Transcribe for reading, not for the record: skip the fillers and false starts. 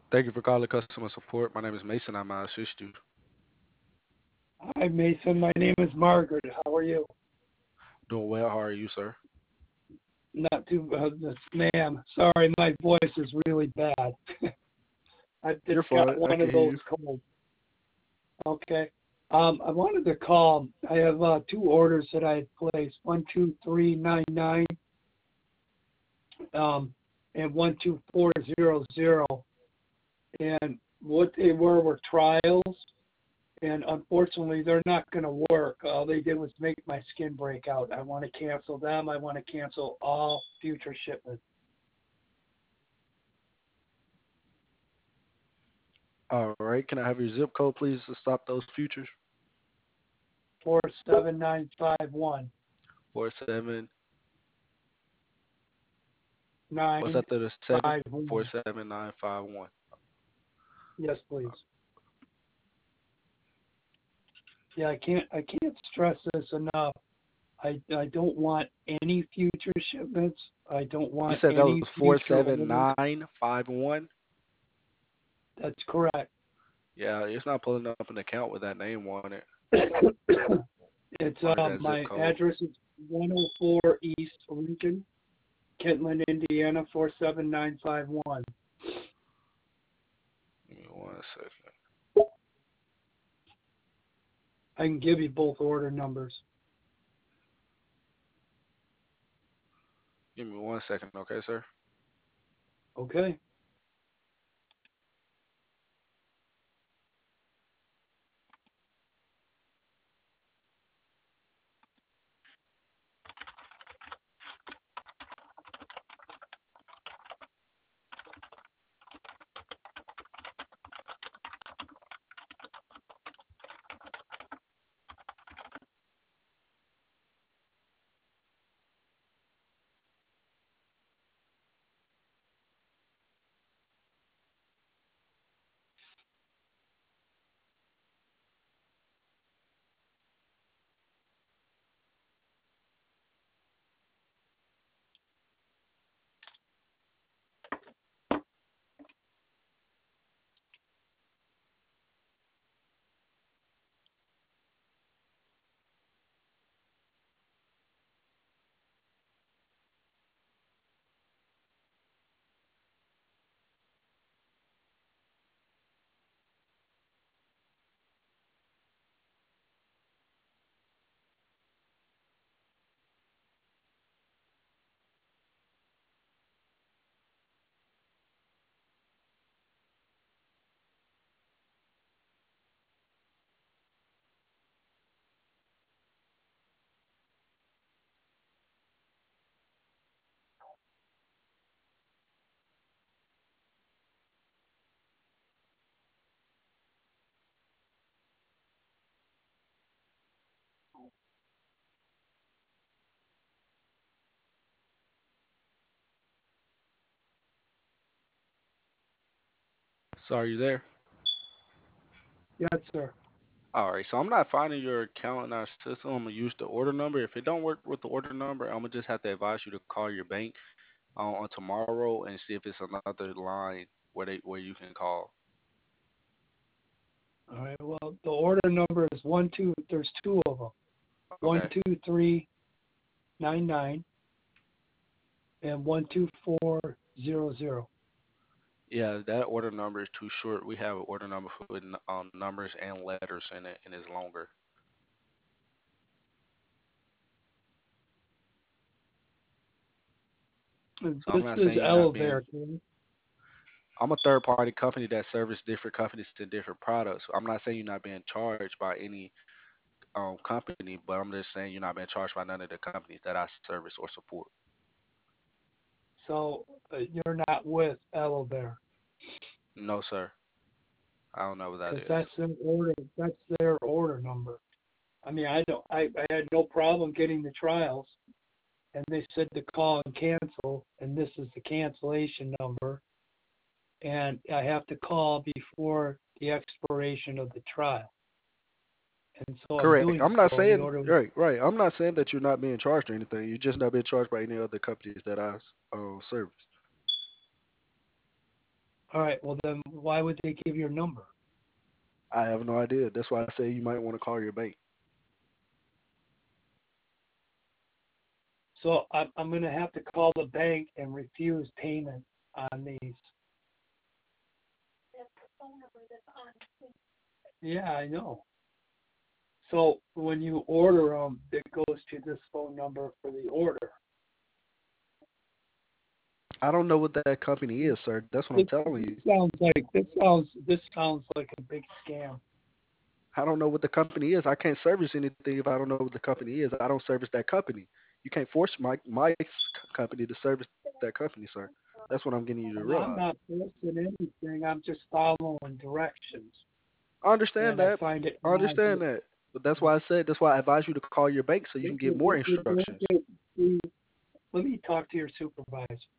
Thank you for calling customer support. My name is Mason. I'm going to assist you. Hi, Mason. My name is Margaret. How are you? Doing well. How are you, sir? Not too, ma'am. Sorry, my voice is really bad. I've You're just fine. got I one can of hear those you. colds. Okay. I wanted to call. I have two orders that I had placed: 12399, and 12400. And what they were trials, and unfortunately, they're not going to work. All they did was make my skin break out. I want to cancel them. I want to cancel all future shipments. All right. Can I have your zip code, please, to stop those futures? 47951 What's after the 7? 951. 47951. Yes, please. Yeah, I can't stress this enough. I don't want any future shipments. I don't You want said that any was future orders. 47951? That's correct. Yeah, it's not pulling up an account with that name on it It's or that zip my code. address is 104 East Lincoln, Kentland, Indiana 47951. Give me 1 second. I can give you both order numbers. Give me 1 second, okay, sir? Okay. So are you there? Yes, sir. All right, so I'm not finding your account in our system. I'm gonna use the order number. If it don't work with the order number, I'm gonna just have to advise you to call your bank on tomorrow and see if it's another line where you can call. All right. Well, the order number is one two. There's two of them. One Okay. two three 99 and 12400. Yeah, that order number is too short. We have an order number with numbers and letters in it, and it's longer. So I'm This not is saying you're not being. Elevair, correct? I'm a third party company that service different companies and different products. I'm not saying you're not being charged by any company, but I'm just saying you're not being charged by none of the companies that I service or support. So you're not with Elevair No, sir. I don't know what that because is. that's their order. That's their order number. I mean, I don't. I had no problem getting the trials, and they said to call and cancel, and this is the cancellation number, and I have to call before the expiration of the trial, and so I'm Correct. doing I'm not so. The saying order was right. I'm not saying that you're not being charged or anything. You're just not being charged by any other companies that I service. All right. Well, then why would they give your number? I have no idea. That's why I say you might want to call your bank. So I'm going to have to call the bank and refuse payment on these. Yeah, I know. So when you order them, it goes to this phone number for the order. I don't know what that company is, sir. That's what I'm telling you. This sounds like a big scam. I don't know what the company is. I can't service anything if I don't know what the company is. I don't service that company. You can't force my company to service that company, sir. That's what I'm getting you to And I'm realize. not forcing anything. I'm just following directions, I understand and I that. find it I understand nauseating. that. But that's why I said that's why I advise you to call your bank so you can get more instructions. Let me talk to your supervisor.